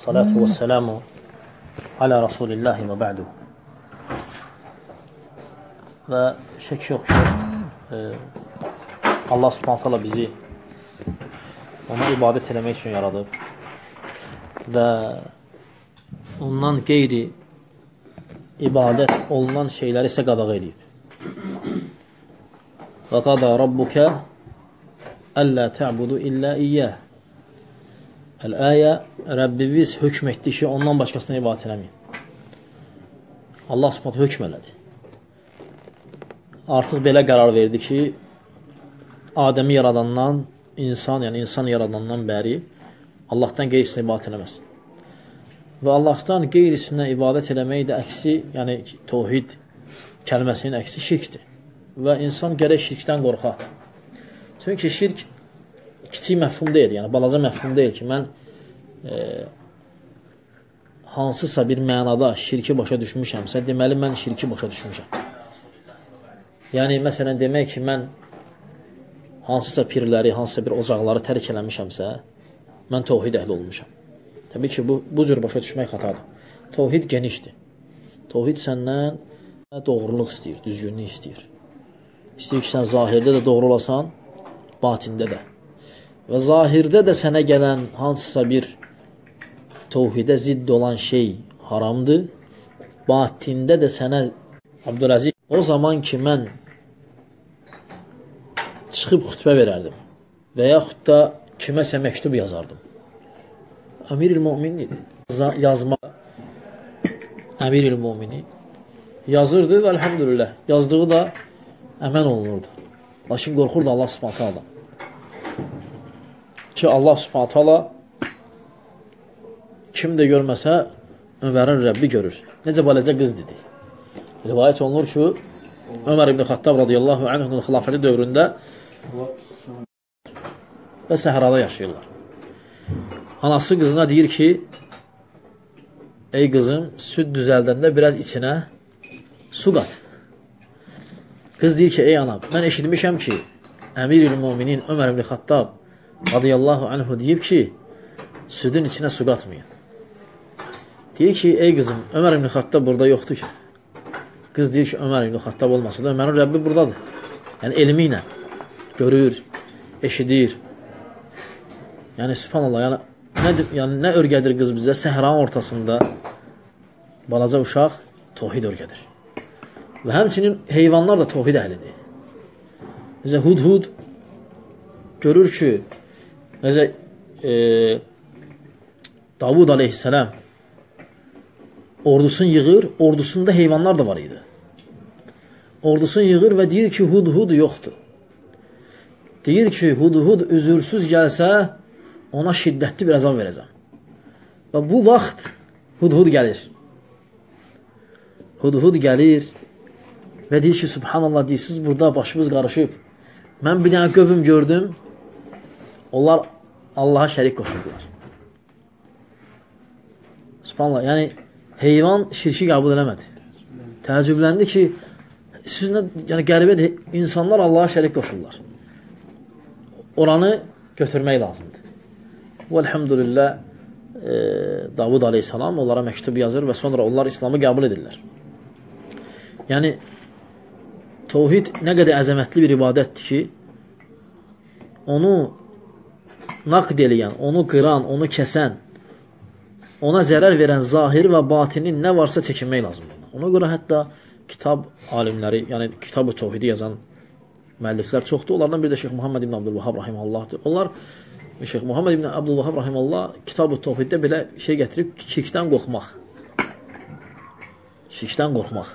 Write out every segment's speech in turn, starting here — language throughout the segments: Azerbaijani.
Salatu və selamu alə Rasulillahi və bə'du. Və şək yox ki, Allah subhanət hala bizi ona ibadət eləmək üçün yaradıb və ondan qeyri ibadət olunan şeyləri isə qadağa edib. Və qada rabbukə əllə tə'budu illə iyyəh. Əl-əyə, Rəbbimiz hökm etdi ki, ondan başqasına ibadət eləməyin. Allah subhanət hökm elədi. Artıq belə qərar verdi ki, Adəmi yaradandan, insan yaradandan bəri Allahdan qeyrisinə ibadət eləməsin. Və Allahdan qeyrisinə ibadət eləmək də əksi, yəni tövhid kəlməsinin əksi şirkdir. Və insan gərək şirkdən qorxa. Çünki şirk kiçik məfhum deyil, yəni balaca məfhum deyil ki, mən hansısa bir mənada şirki başa düşmüşəmsə, deməli mən şirki başa düşmüşəm. Yəni, məsələn, demək ki, mən hansısa pirləri, hansısa bir ocaqları tərk eləmişəmsə, mən tövhid əhli olmuşam. Təbii ki, bu cür başa düşmək xatadır. Tövhid genişdir. Tövhid səndən doğruluq istəyir, düzgünlük istəyir. İstəyir ki, sən zahirdə də doğru olasan, batində də. Və zahirdə də sənə gələn hansısa bir tövhidə zidd olan şey haramdır. Batində də sənə, Abdüləziz, o zaman ki, mən çıxıb xütbə verərdim və yaxud da kiməsə məktub yazardım. Əmir-il-Müminin yazma, Əmir-il-Müminin yazırdı və elhamdülillah, yazdığı da əmən olunurdu. Lakin qorxurdu Allah subhanət hala. Ki, Allah subhanət hala kim də görməsə, Ömərin Rəbbi görür. Necə baləcə qız dedi. Rivayət olunur ki, Ömər ibn Xattab radiyallahu anhunun xilafəti dövründə və səhrada yaşayırlar. Anası qızına deyir ki, ey qızım, süd düzəldəndə biraz içinə su qat. Qız deyir ki, ey anam, mən eşitmişəm ki, Əmir-il-Müminin Ömər ibn Xattab radiyallahu anhu deyib ki, südün içinə su qatmayın. Deyir ki, ey qızım, Ömər ibn Xattab burada yoxdur ki. Qız deyir ki, Ömər ibn Xattab olmasa da Ömərin Rəbbi buradadır. Yəni, elmi ilə görür, eşidir. Yəni, subhanallah, nə örgədir qız bizə? Səhranın ortasında balaca uşaq tövhid örgədir. Və həmçinin heyvanlar da tövhid əhlidir. Bizə hudhud görür ki, necə Davud aleyhisselam ordusunu yığır, ordusunda heyvanlar da var idi. Ordusunu yığır və deyir ki, hudhud yoxdur. Deyir ki, hudhud üzürsüz gəlsə, ona şiddətli bir əzab verəcəm. Və bu vaxt hudhud gəlir. Hudhud gəlir və deyir ki, subhanallah, deyirsiniz, burada başımız qarışıb. Mən bir dənə qövüm gördüm, onlar Allaha şərik qoşurdular. Subhanallah, yəni heyvan şirki qəbul eləmədi. Təəccübləndi ki, yəni qəribədir, insanlar Allaha şərik qoşurlar. Oranı götürmək lazımdır. Və elhamdülillah, Davud aleyhissalam onlara məktub yazır və sonra onlar İslamı qəbul edirlər. Yəni, tövhid nə qədər əzəmətli bir ibadətdir ki, onu naqd eləyən, onu qıran, onu kəsən, ona zərər verən zahir və batinin nə varsa çəkinmək lazımdır. Ona görə hətta kitab alimləri, yəni kitab-ı tövhidi yazan müəlliflər çoxdur. Onlardan biri də Şeyx Muhammed ibn Abdülvahhab rahimehallahdır. Onlar, Şeyx Muhammed ibn Abdülvahhab rahimehallah kitab-ı tövhiddə belə şey gətirib, şirkdən qorxmaq. Şirkdən qorxmaq.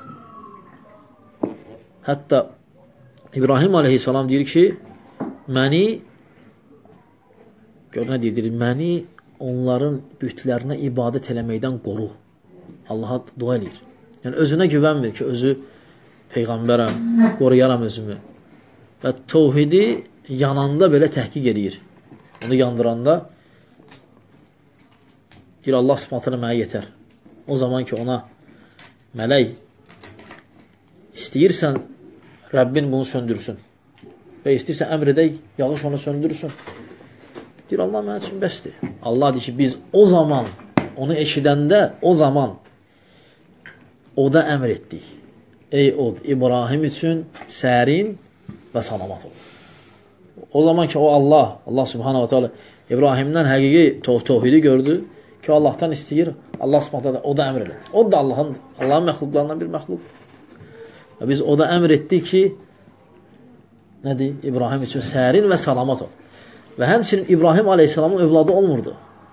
Hətta İbrahim aleyhissalam deyir ki, məni, gör nə deyir, məni onların bütlərinə ibadət eləməkdən qoru. Allaha dua edir. Yəni, özünə güvənmir ki, özü Peyğəmbərəm, qoruyaram özümü. Və tövhidi yananda belə təhqiq edir. Onu yandıranda deyir, Allah subhanətlə mənə yetər. O zaman ki, ona mələk istəyirsən, Rəbbin bunu söndürsün. Və istəyirsən, əmr edək, yağış onu söndürsün. Deyir, Allah mənim üçün bəsdir. Allah deyir ki, biz o zaman onu eşidəndə o zaman oda əmr etdik. Ey od, İbrahim üçün sərin və salamat ol. O zaman ki, o Allah subhanahu wa ta'ala İbrahimdən həqiqi tövhidi gördü ki, Allahdan istəyir, Allah subhanahu wa ta'ala o da əmr elədi. O da Allahın məxluqlarından bir məxluq. Və biz o da əmr etdik ki, nədir? İbrahim üçün sərin və salamat ol. Və həmçinin İbrahim aleyhissalamın övladı olmurdu.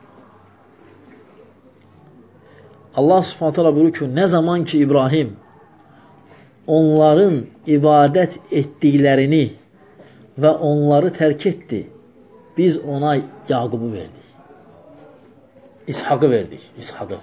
Allah subhanahu wa ta'ala buyurur ki, nə zaman ki İbrahim onların ibadət etdiklərini və onları tərk etdi, biz ona Yaqubu verdik. İshaqı verdik. İshaqı.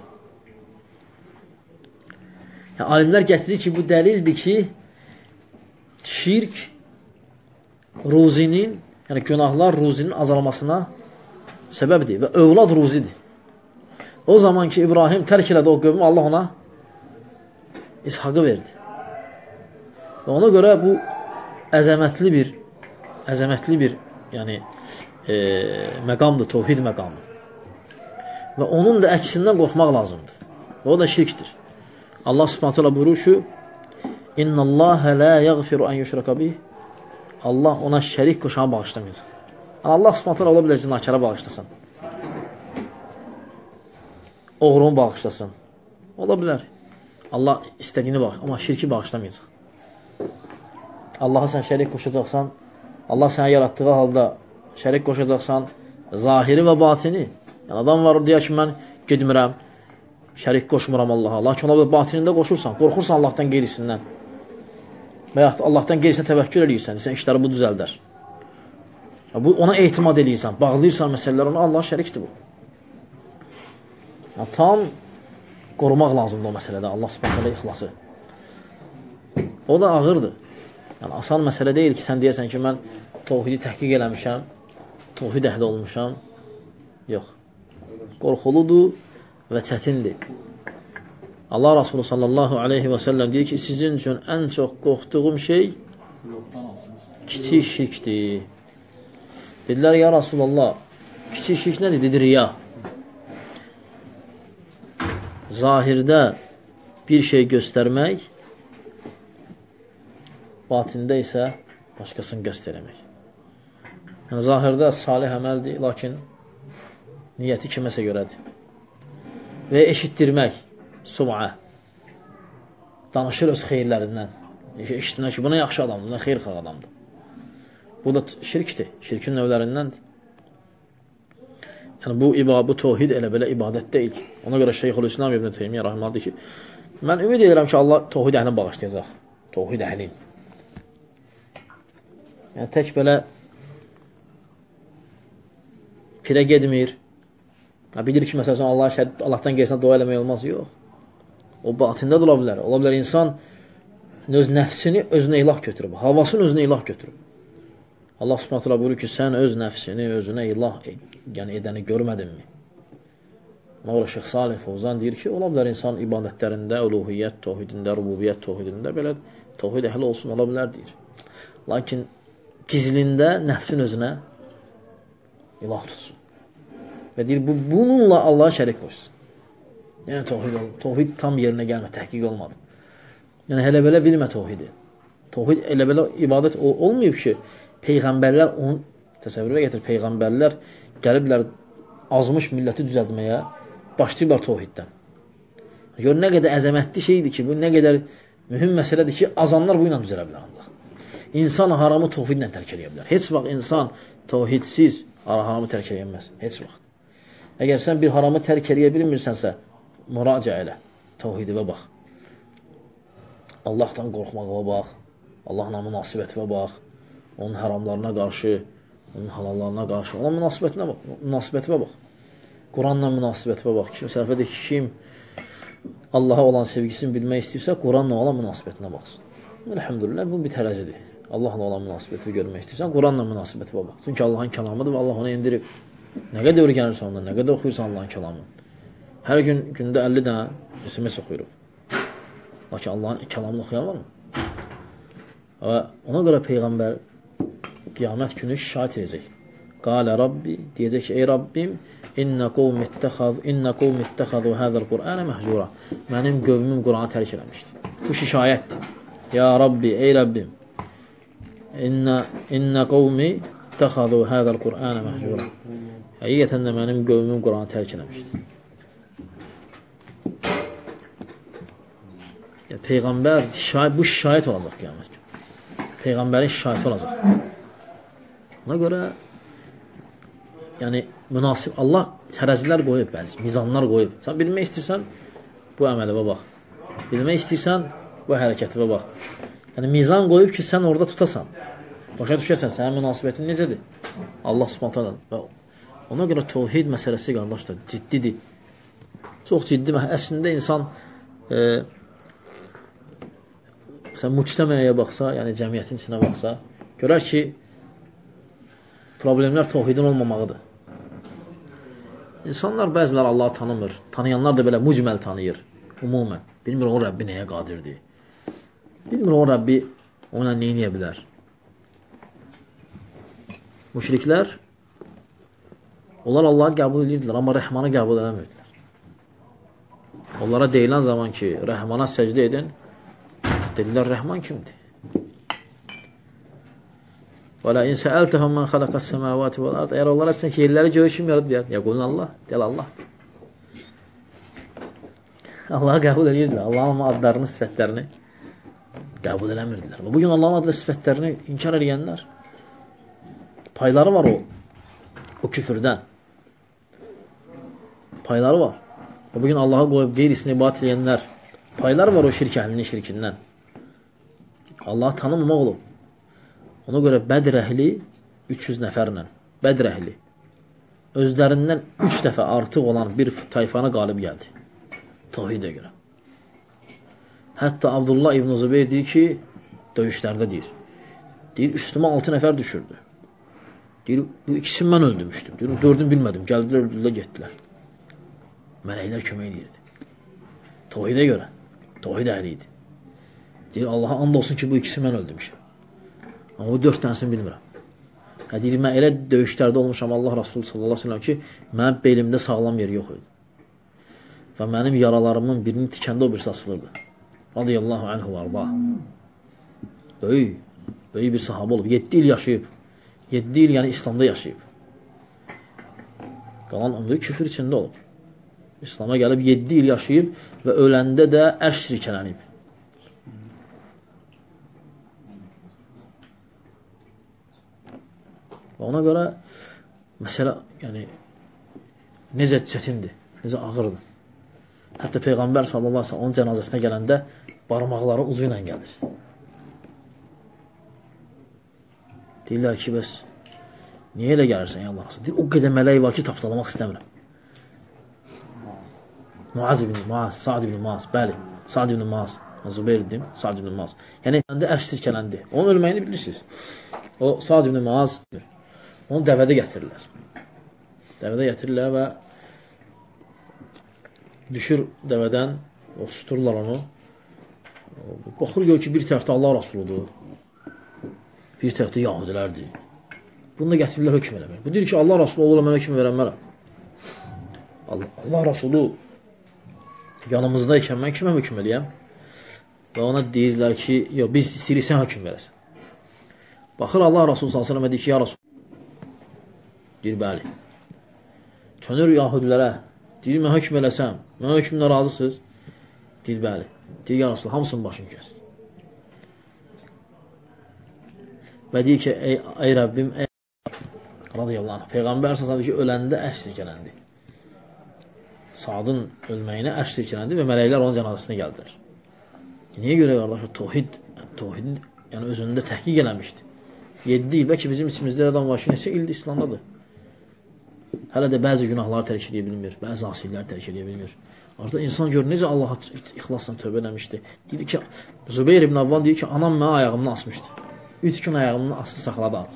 Yəni, alimlər gətirir ki, bu dəlildir ki, şirk ruzinin, yəni günahlar ruzinin azalmasına səbəbdir və övlad ruzidir. O zaman ki, İbrahim tərk elədi o qövmü, Allah ona İshaqı verdi. Və ona görə bu əzəmətli bir yəni məqamdır, tövhid məqamı. Və onun da əksindən qorxmaq lazımdır. Və o da şirkdir. Allah subhanahu ta'ala buyurur ki, İnnallâhe lâ yəğfiru ən yüşraka bih. Allah ona şərik qoşanı bağışlamayacaq. Allah subhanahu ta'ala ola bilər zinakara bağışlasın. Oğrunu bağışlasın. Ola bilər. Allah istədiyini bağışlasın, amma şirki bağışlamayacaq. Allaha sən şərik qoşacaqsan, Allah səni yaratdığı halda şərik qoşacaqsan, zahiri və batini. Yəni, adam var, deyək ki, mən gedmirəm, şərik qoşmuram Allaha. Lakin ona batinində qoşursan, qorxursan Allahdan qeyrisindən. Və yaxud Allahdan qeyrisinə təvəkkül edirsən, sən işləri bu düzəldər. Ona etimad edirsən, bağlayırsan məsələlər, ona Allah şərikdir bu. Yəni, tam qorumaq lazımdır o məsələdə, Allah subhanələ ixlası. O da ağırdır. Yəni, asan məsələ deyil ki, sən deyəsən ki, mən tövhidi təhqiq eləmişəm, tövhid əhli olmuşam. Yox. Qorxuludur və çətindir. Allah Rasulü sallallahu aleyhi və səlləm deyir ki, sizin üçün ən çox qorxduğum şey kiçik şirkdir. Dedilər, ya Rasulallah, kiçik şirk nədir? Dedi, riya. Zahirdə bir şey göstərmək, batində isə başqasını qəsd eləmək. Yəni, zahirdə salih əməldir, lakin niyyəti kiməsə görədir. Və eşitdirmək, sum'a, danışır öz xeyirlərindən. Eşitdirmək ki, buna yaxşı adamdır, buna xeyirxalq adamdır. Bu da şirkdir, şirkin növlərindəndir. Yəni, bu tövhid elə belə ibadət deyil. Ona görə Şeyxülislam İbn Teymiyyə rahiməhullah deyir ki, mən ümid edirəm ki, Allah tövhid əhlini bağışlayacaq. Tövhid əhlin. Yəni, tək belə pirə gedmir. Bilir ki, məsələn, Allahdan qeyrisinə dua eləmək olmaz. Yox. O batində də ola bilər. Ola bilər, insan öz nəfsini özünə ilah götürüb, havasını özünə ilah götürüb. Allah subhanahu ta'ala buyurur ki, sən öz nəfsini özünə ilah edəni görmədinmi? Ona görə Şeyx Salih Fovzan deyir ki, ola bilər insan ibadətlərində, uluhiyyət tövhidində, rububiyyət tövhidində belə tövhid əhli olsun, ola bilər deyir. Lakin gizlində nəfsin özünə ilah tutsun. Və deyir, bununla Allaha şərik qoşsun. Yəni, tövhid tam yerinə gəlmə, təhqiq olmadı. Yəni, hələ belə bilmə tövhidi. Tövhid elə belə ibadət olmayıb ki, Peyğəmbərlər onu təsəvvürə gətir, Peyğəmbərlər gəliblər azmış milləti düzəltməyə, başlayıblar tövhiddən. Gör, nə qədər əzəmətli şeydir ki, bu nə qədər mühüm məsələdir ki, azanlar bu ilə düzələ bilər ancaq. İnsan haramı tövhidlə tərk edə bilər. Heç vaxt insan tövhidsiz haramı tərk edə bilməz. Heç vaxt. Əgər sən bir haramı tərk edə bilmirsənsə, müraciə elə, tövhidivə bax. Allahdan qorxmağına bax, Allahla münasibətivə bax, onun haramlarına qarşı, onun halallarına qarşı, ona münasibətivə bax. Quranla münasibətivə bax. Sələfədə ki, kim Allaha olan sevgisini bilmək istəyirsə, Quranla olan münasibətinə baxsın. Elhamdülillah, bu bir tərəzidir. Allahla olan münasibəti görmək istəyirsən, Quranla münasibətivə bax. Çünki Allahın kəlamıdır və Allah onu indirib. Nə qədər öyrənirsən ondan, nə qədər oxuyursan Allahın kəlamını. Hər gün gündə 50 dənə SMS oxuyuruq. Lakin Allahın kəlamını oxuyan varmı? Və ona görə Peyğəmbər qiyamət günü şikayət edəcək. Qalə Rabbi, deyəcək ki, ey Rabbim, İnnə qovmi ittəxəzu hədəl Qur'anə məhcura. Mənim qövmüm Qur'anı tərk eləmişdir. Bu şikayətdir. Ya Rabbi, ey Rabbim, İnnə qovmi ittəxəzu hədəl Qur'anə məhcura. Həqiqətən də mənim qövmüm Qur'anı tərk eləmişdir. Peyğəmbər bu şikayət olacaq qiyamət günü. Peyğəmbərin şikayəti olacaq. Ona görə yəni münasib Allah tərəzilər qoyub, bəzi mizanlar qoyub. Sən bilmək istəyirsən bu əmələ bax. Bilmək istəyirsən bu hərəkətə bax. Yəni mizan qoyub ki, sən orada tutasan. Başa düşəsən, sənin münasibətin necədir? Allah Subhanahu taala. Ona görə təvhid məsələsi qardaşlar ciddidir. Çox ciddi. Əslində insan sən müctəməyə baxsa, yəni cəmiyyətin içinə baxsa, görər ki, problemlər təvhidin olmamağıdır. İnsanlar bəzilər Allahı tanımır. Tanıyanlar da belə mücməl tanıyır. Umumən. Bilmir o Rəbbi nəyə qadirdir. Bilmir o Rəbbi ona nə edə bilər. Müşriklər onlar Allahı qəbul edirdilər, amma Rəhmanı qəbul edəmirdilər. Onlara deyilən zaman ki, Rəhmana səcdə edin, dedilər, Rəhman kimdir? Və la in səəltəhum mən xalaqas səmavati vəl ard. Əgər onlara etsən ki, yerləri göğü kim yaradı deyər. Yəqulun Allah, deyəl Allahdır. Allahı qəbul edirdilər. Allahın adlarını, sifətlərini qəbul eləmirdilər. Və bugün Allahın adlı sifətlərini inkar edənlər payları var o küfürdən. Payları var. Və bugün Allahı qoyub qeyrisini ibadət edənlər payları var o şirk əhlinin şirkindən. Allahı tanımamaq olub. Ona görə Bədr əhli 300 nəfərlə, Bədr əhli özlərindən 3 dəfə artıq olan bir tayfanı qalib gəldi. Tavhidə görə. Hətta Abdullah ibn Zübeyir deyir ki, döyüşlərdə deyir, üstümə 6 nəfər düşürdü. Deyir, bu ikisini mən öldürmüşdüm. Deyir, 4'ünü bilmədim. Gəldilər, öldürdülər, getdilər. Mələklər kömək edirdi. Tavhidə görə. Tavhid əhli idi. Deyir, Allaha and olsun ki, bu ikisini mən öldürmüşəm. Amma o 4 tanesini bilmirəm. Deyir, mən elə döyüşlərdə olmuşam Allah Rasulü sallallahu aleyhi ve sellem ki, mənim belimdə sağlam yer yox idi. Və mənim yaralarımın birini tikəndə o birisi asılırdı. Radiyallahu anhu varda. Böyük bir sahabə olub. 7 il yaşayıb. 7 il yəni İslamda yaşayıb. Qalan ömrü küfür içində olub. İslam'a gəlib 7 il yaşayıb və öləndə də ərş silkələnib. Ona görə məsələ yəni necə çətindir, necə ağırdır. Hətta Peyğəmbər sallallahu əleyhi və səlləm onun cənazəsinə gələndə barmaqları ucu ilə gəlir. Deyirlər ki, bəs niyə elə gəlirsən ya Allah? Deyir, o qədər mələk var ki, tapdalamaq istəmirəm. Muaz ibn Muaz, Sa'd ibn Muaz, bəli, Sa'd ibn Muaz, Zübeyr dedim, Sa'd ibn Muaz. Yəni ərş silkələndi. Onun ölməyini bilirsiniz. O Sa'd ibn Muaz onu dəvədə gətirirlər. Dəvədə gətirirlər və düşür dəvədən, tuturlar onu. Baxır gör ki, bir tərəfdə Allah Rasuludur, bir tərəfdə Yahudilərdir. Bunu da gətirirlər hökm eləmək. Bu deyir ki, Allah Rasulu olur, mən hökm verənmərəm. Allah Rasulu yanımızdayken mən kimə hökm eləyəm? Və ona deyirlər ki, yox, biz istəyirik sən hökm verəsən. Baxır Allah Rasulü sallallahu əleyhi və səlləm deyir ki, ya Rasul. Deyir, bəli. Çönür Yahudilərə. Deyir, mən hökm eləsəm, mən hökmünə razısınız. Deyir, bəli. Deyir, ya Rasul, hamısının başını kəs. Və deyir ki, ey Rəbbim, radiyallahu anh, Peyğəmbər sallallahu ki, öləndə ərş silkələndi. Sadın ölməyinə ərş silkələndi və mələklər onun cənazəsinə gəldilər. Niyə görə qardaşlar? Tohidin yəni özündə təhqiq eləmişdi. 7 il, bəlkə bizim içimizdə adam var ki, neçə ildir İslamdadır. Hələ də bəzi günahları tərk edə bilmir, bəzi asilləri tərk edə bilmir. Artıq insan gör, necə Allaha ixlasla tövbə eləmişdi. Deyir ki, Zübeyir ibn Avvan deyir ki, anam mənə ayağımdan asmışdı. 3 gün ayağımdan aslı saxladı at.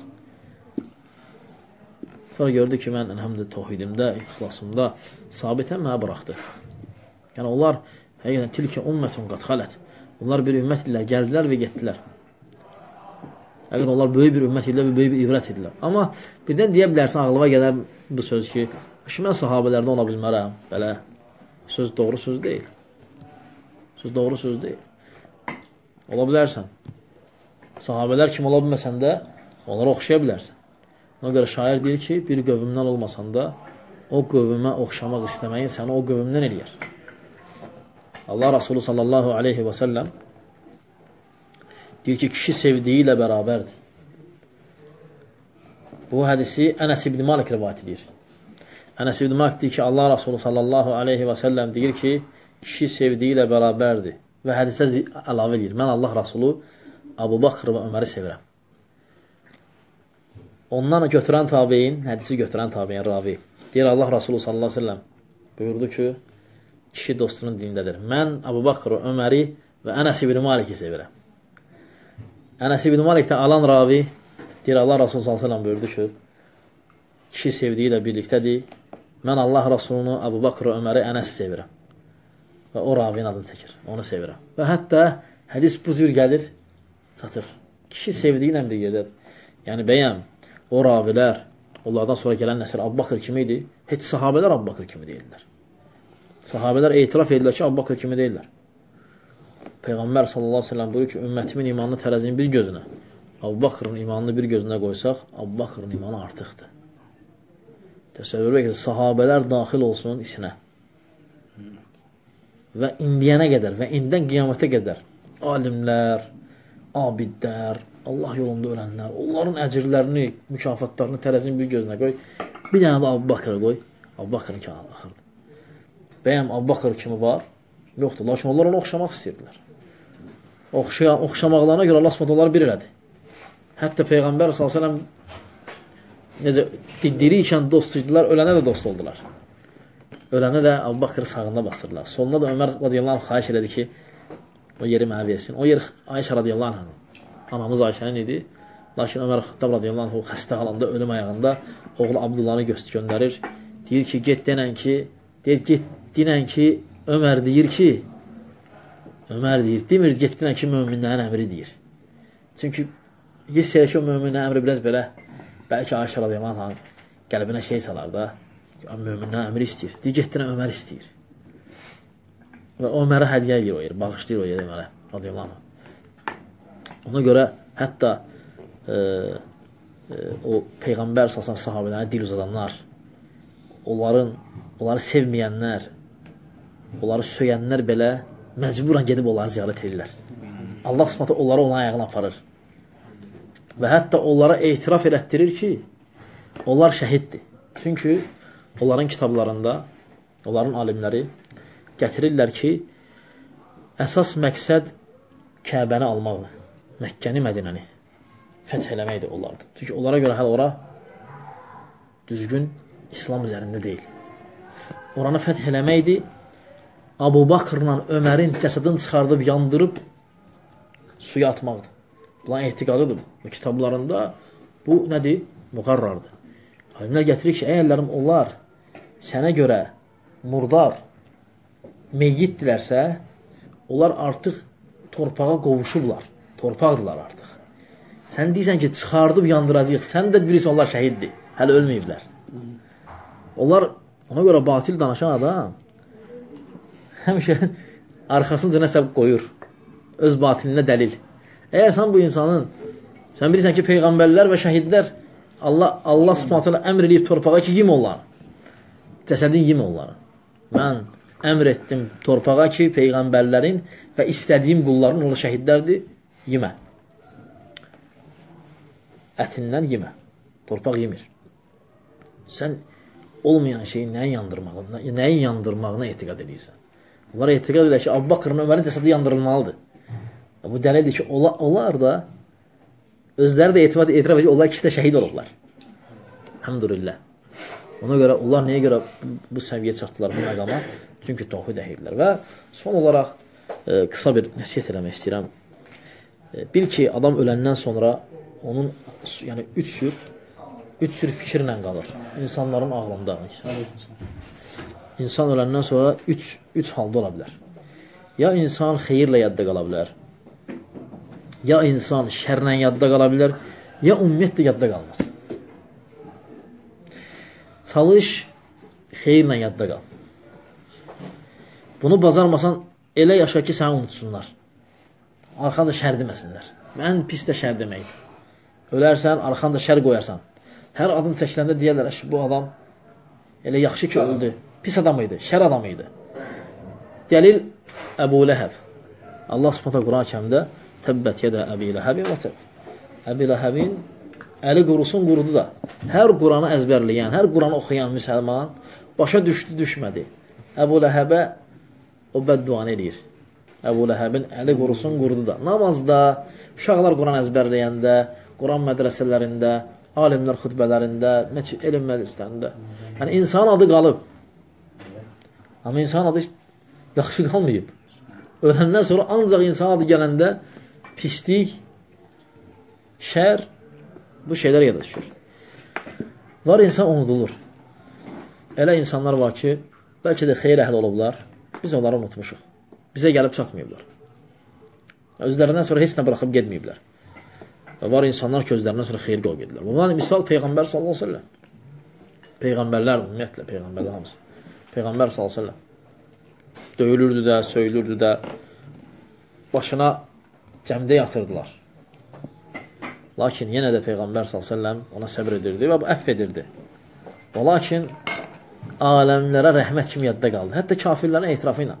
Sonra gördü ki, mən həm də tohidimdə, ixlasımda sabitən mənə bıraxdı. Yəni onlar, həqiqətən, tilkə ümmətun qad xalət. Bunlar bir ümmət illər, gəldilər və getdilər. Həqiqətən onlar böyük bir ümmət idilər və böyük bir ibrət idilər. Amma birdən deyə bilərsən, ağlıma gələr bu söz ki, mən sahabələrdə ola bilmərəm. Belə, söz doğru söz deyil. Söz doğru söz deyil. Ola bilərsən. Sahabələr kim ola bilməsən də onlara oxşaya bilərsən. Ona görə şair deyir ki, bir qövmdən olmasan da o qövmə oxşamaq istəməyin səni o qövmdən eləyər. Allah Rasulü sallallahu aleyhi və səlləm deyir ki, kişi sevdiyi ilə bərabərdir. Bu hədisi Ənəs ibn Malik rivayət edir. Ənəs ibn Malik deyir ki, Allah Rasulü sallallahu aleyhi və səlləm deyir ki, kişi sevdiyi ilə bərabərdir. Və hədisə əlavə edir. Mən Allah Rasulü Əbu Bakr və Öməri sevirəm. Ondan götürən tabeyin, hədisi götürən tabeyin ravi. Deyir Allah Rasulü sallallahu aleyhi və səlləm buyurdu ki, kişi dostunun dilindədir. Mən Əbu Bakr və Öməri və Ənəs ibn Malik'i sevirəm. Ənəs ibn Malik'də alan ravi deyir Allah Rasulü sallallahu aleyhi və səlləm buyurdu ki, kişi sevdiyi ilə birlikdədir. Mən Allah Rasulunu, Əbu Bakr və Öməri, Ənəsi sevirəm. Və o ravinin adını çəkir. Onu sevirəm. Və hətta hədis bu cür gəlir, çatır. Kişi sevdiyi ilə birlikdədir. Yəni bəyəm, o ravilər, onlardan sonra gələn nəsil Əbu Bakr kimi idi. Heç sahabələr Əbu Bakr kimi deyirlər. Sahabələr etiraf edirlər ki, Əbu Bakr kimi deyirlər. Peyğəmbər sallallahu aleyhi ve sellem buyurur ki, ümmətimin imanını tərəzinin bir gözünə, Əbu Bakrın imanını bir gözünə qoysaq, Əbu Bakrın imanı artıqdır. Təsəvvür edin ki, sahabələr daxil olsun içinə. Və indiyənə qədər və indidən qiyamətə qədər alimlər, abidlər, Allah yolunda ölənlər, onların əcirlərini, mükafatlarını tərəzinin bir gözünə qoy. Bir dənə də Əbu Bakrı qoy. Əbu Bakrın ki, axırdır. Bəyəm Əbu Bakr kimi var? Yoxdur. Lakin onlar onu oxşamaq istəyirdilər. Oxşamaqlarına görə Allah s.ə.v. onları bir elədi. Hətta Peyğəmbər s.ə.v. necə diri ikən dost idilər, ölənə də dost oldular. Ölənə də Əbu Bakrı sağında bastırdılar. Sonunda da Ömər radiyallahu anh xahiş elədi ki, o yeri mənə versin. O yer Ayşə radiyallahu anh, anamız Ayşənin idi. Lakin Ömər Xattab radiyallahu anh xəstə halında, ölüm ayağında oğlu Abdullah'ını göndərir. Deyir ki, getdinən ki, Ömər deyir ki, demir, getdinən ki, möminlərin əmri deyir. Çünki hiss edir ki, o möminlərin əmri biraz belə, bəlkə Ayşə radiyallahu anh qəlbinə şey salar da, möminlərin əmri istəyir. Deyir, getdinən Ömər istəyir. Və Ömərə hədiyə edir o yer, bağışlayır o yer Ömərə radiyallahu anh. Ona görə hətta o Peyğəmbər sahabələrə dil uzadanlar, onları sevməyənlər, onları söyənlər belə məcburan gedib onları ziyarət edirlər. Allah s.ə.v. onları onun ayağına aparır. Və hətta onlara etiraf elətdirir ki, onlar şəhiddir. Çünki onların kitablarında, onların alimləri gətirirlər ki, əsas məqsəd Kəbəni almaqdır. Məkkəni, Mədinəni fəth eləməkdir onlardır. Çünki onlara görə hələ ora düzgün İslam üzərində deyil. Oranı fəth eləməkdir, Əbu Bakrla Ömərin cəsədini çıxardıb, yandırıb suya atmaqdır. Bunların etiqadıdır. Bu kitablarında bu nədir? Müqarrardır. Alimlər gətirir ki, əgərlərim onlar sənə görə murdar, meyyiddilərsə, onlar artıq torpağa qovuşublar. Torpaqdırlar artıq. Sən deyirsən ki, çıxardıb yandıracaq. Sən də bilirsən, onlar şəhiddir. Hələ ölməyiblər. Onlar, ona görə batil danışan adam həmişə arxasınca nəsə qoyur. Öz batilinə dəlil. Əgər sən bu insanın, sən bilirsən ki, peyğəmbərlər və şəhidlər Allah subhanətlə əmr eləyib torpağa ki, yim onları. Cəsədin yim onları. Mən əmr etdim torpağa ki, peyğəmbərlərin və istədiyim qulların, onlar şəhidlərdir, yemə. Ətindən yemə. Torpaq yemir. Sən olmayan şeyi nəyin yandırmağına etiqad edirsən. Onlara etiqad edir ki, Əbu Bakrın Ömərin cəsədi yandırılmalıdır. Bu dəlildir ki, onlar da özləri də etiraf edir ki, onlar ikisi də şəhid olublar. Həmdülillah. Ona görə, onlar nəyə görə bu səviyyə çatdılar bu məqama? Çünki tohid əhidlər. Və son olaraq qısa bir nəsiyyət eləmək istəyirəm. Bil ki, adam öləndən sonra onun yəni üç cür fikirlə qalır. İnsanların ağlında. İnsan öləndən sonra üç halda ola bilər. Ya insan xeyirlə yadda qala bilər. ya insan şərlə yadda qala bilər, ya ümumiyyətlə yadda qalmaz. Çalış, xeyirlə yadda qal. Bunu bacarmasan, elə yaşa ki, səni unutsunlar. Arxanda şər deməsinlər. Ən pis də şər deməkdir. Ölərsən, arxanda şər qoyarsan. Hər adım çəkiləndə deyərlər, bu adam elə yaxşı ki, öldü. Pis adam idi, şər adam idi. Dəlil Əbu Ləhəb. Allah Subhanahu Quran-ı Kərimdə Təbbət yedə Əbi Ləhəbin və təb. Əbi Ləhəbin əli qurusun qurudu da. Hər Quranı əzbərləyən, hər Quranı oxuyan müsəlman başa düşdü, düşmədi. Əbu Ləhəbə o bədduanı eləyir. Əbu Ləhəbin əli qurusun qurudu da. Namazda, uşaqlar Quran əzbərləyəndə, Quran mədrəsələrində, alimlər xütbələrində, elm məclislərində. Yəni, insan adı qalıb. Amma insan adı yaxşı qalmayıb. Öləndən sonra ancaq insan adı gələndə pislik, şər, bu şeylər yada düşür. Var insan unudulur. Elə insanlar var ki, bəlkə də xeyir əhli olublar, biz onları unutmuşuq. Bizə gəlib çatmayıblar. Özlərindən sonra heç nə bıraxıb gedməyiblər. Və var insanlar ki, özlərindən sonra xeyir qoyub edirlər. Bunlar misal Peyğəmbər sallallahu aleyhi ve sellem. Peyğəmbərlər, ümumiyyətlə, Peyğəmbərlər hamısı. Peyğəmbər sallallahu aleyhi ve sellem döyülürdü də, söyülürdü də, başına cəmdə yatırdılar. Lakin yenə də Peyğəmbər s.ə.v ona səbr edirdi və əff edirdi. Və lakin aləmlərə rəhmət kimi yadda qaldı. Hətta kafirlərin etirafı ilə.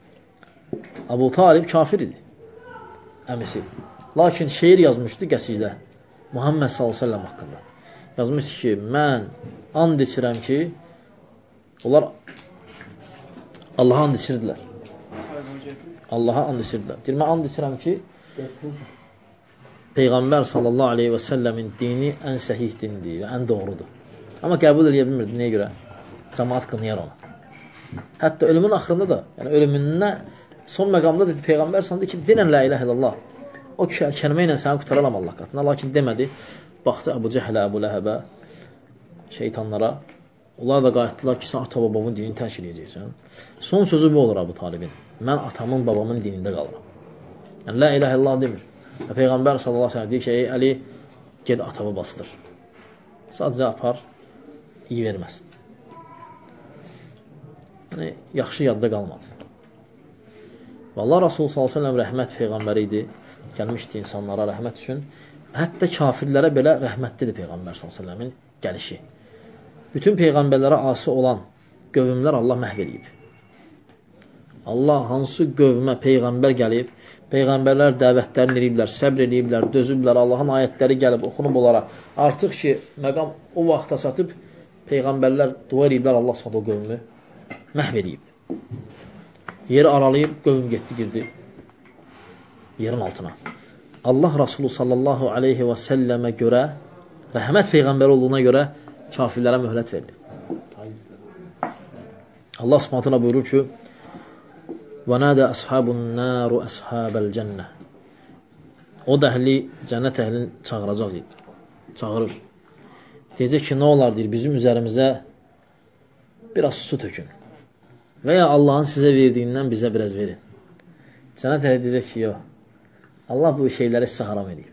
Abu Talib kafir idi. Əmisi. Lakin şeir yazmışdı qəsidə. Muhammed s.ə.v haqqında. Yazmışdı ki, mən and içirəm ki, onlar Allaha and içirdilər. Allaha and içirdilər. Deyir, mən and içirəm ki, Peyğəmbər sallallahu aleyhi və səlləmin dini ən səhih dindir və ən doğrudur. Amma qəbul edə bilmirdi. Niyə görə? Cəmaat qınıyar onu. Hətta ölümün axırında da, yəni ölümünə son məqamda dedi Peyğəmbər sallallahu ki, dinən la ilahe illallah. O kəlmə ilə səni qutararam Allah qatına. Lakin demədi. Baxdı Əbu Cəhlə, Əbu Ləhəbə, şeytanlara. Onlar da qayıtdılar ki, sən ata-babamın dinini tərk edəcəksən. Son sözü bu olur Əbu Talibin. Mən atamın, babamın dinində qalıram. Yəni, la ilahe illallah demir. Və Peyğəmbər sallallahu aleyhi ve sellem deyir ki, ey Əli, ged atamı bastır. Sadəcə apar, iyi verməz. Yəni, yaxşı yadda qalmadı. Və Allah Rasulü sallallahu aleyhi ve sellem rəhmət Peyğəmbəri idi. Gəlmişdi insanlara rəhmət üçün. Hətta kafirlərə belə rəhmətlidir Peyğəmbər sallallahu aleyhi ve sellemin gəlişi. Bütün Peyğəmbərlərə asi olan qövmlər Allah məhv edib. Allah hansı qövmə Peyğəmbər gəlib, Peyğəmbərlər dəvətlərini ediblər, səbr ediblər, dözüblər, Allahın ayətləri gəlib, oxunub olaraq. Artıq ki, məqam o vaxta satıb, Peyğəmbərlər dua ediblər, Allah s.ə. o qövmü məhv edib. Yeri aralayıb, qövm getdi, girdi yerin altına. Allah Rasulü sallallahu aleyhi və səlləmə görə, rəhmət Peyğəmbər olduğuna görə kafirlərə möhlət verilir. Allah s.ə. buyurur ki, وَنَادَ أَصْحَابُ النَّارُ أَصْحَابَ الْجَنَّةِ O dəhli, cənnət əhlini çağıracaq, çağırır. Deyəcək ki, nə olar deyir, bizim üzərimizə biraz su tökün. Və ya Allahın sizə verdiyindən bizə biraz verin. Cənnət əhli deyəcək ki, yox, Allah bu şeyləri sizə haram edib.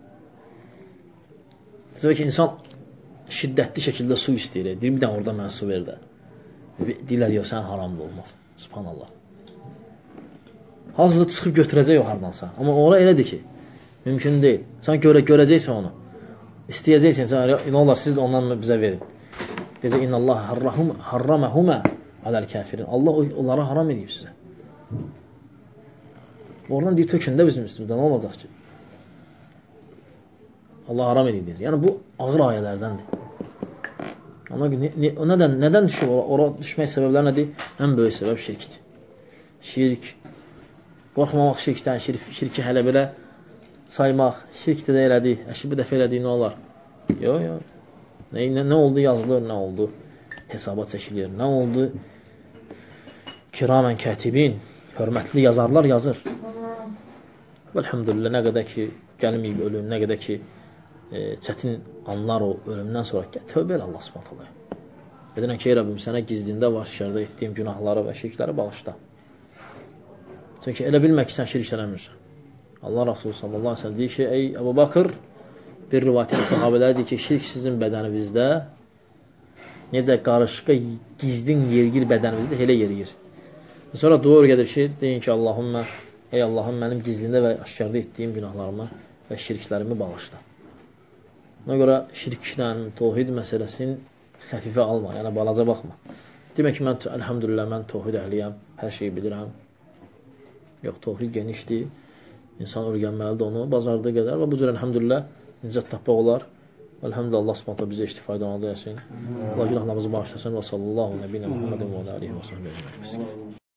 Deyəcək ki, insan şiddətli şəkildə su istəyir. Deyir, bir dənə orada mən su ver də. Deyirlər, yox, sən haramda olmaz. Subhanallah. Hazırda çıxıb götürəcək o hardansa. Amma ora elədir ki, mümkün deyil. Sən görəcəksən onu. İstəyəcəksən, nə olar, siz də ondan bizə verin. Deyəcək, İnnəllah harraməhumə aləl kəfirin. Allah onlara haram edib sizə. Oradan deyir, tökün də bizim üstümüzdə, nə olacaq ki? Allah haram edib deyəcək. Yəni, bu ağır ayələrdəndir. Amma nədən düşür? Ora düşmək səbəblər nədir? Ən böyük səbəb şirkdir. Şirk, qorxmamaq şirkdən, şirki hələ belə saymaq, şirkdə də elədik, əşi bir dəfə elədik, nə olar? Yox, yox. Nə oldu yazılır, nə oldu? Hesaba çəkilir. Nə oldu? Kiramən kətibin, hörmətli yazarlar yazır. Elhamdülillah, nə qədər ki, gəlməyib ölüm, nə qədər ki, çətin anlar o ölümdən sonra tövbə elə Allah subhanallah. Edirəm ki, ey Rəbbim, sənə gizlində və aşkarda etdiyim günahları və şirkləri bağışla. Çünki elə bilmə ki, sən şirk eləmirsən. Allah Rasulü sallallahu aleyhi ve sellem deyir ki, ey Əbu Bakır, bir rivayətində sahabələr deyir ki, şirk sizin bədənimizdə necə qarışqa gizlin yergir bədənimizdə elə yergir. Sonra dua öyrədir ki, deyin ki, Allahümmə, ey Allahım, mənim gizlində və aşkarda etdiyim günahlarımı və şirklərimi bağışla. Ona görə şirklə, tohid məsələsini xəfifə alma, yəni balaca baxma. Demək ki, əlhəmdülillah, mən tohid əhliyəm, hər şeyi bilirəm. Yox, tohid genişdir. İnsan öyrənməlidir onu, bacardığı qədər və bu cür əlhəmdülillah nicat tapmaq olar. Əlhəmdülillah, Allah subhanətlə bizə istifayda olmalı eləsin. Allah günahlarımızı bağışlasın və sallallahu nəbiyyə Muhammedin və alihi və sahbihi.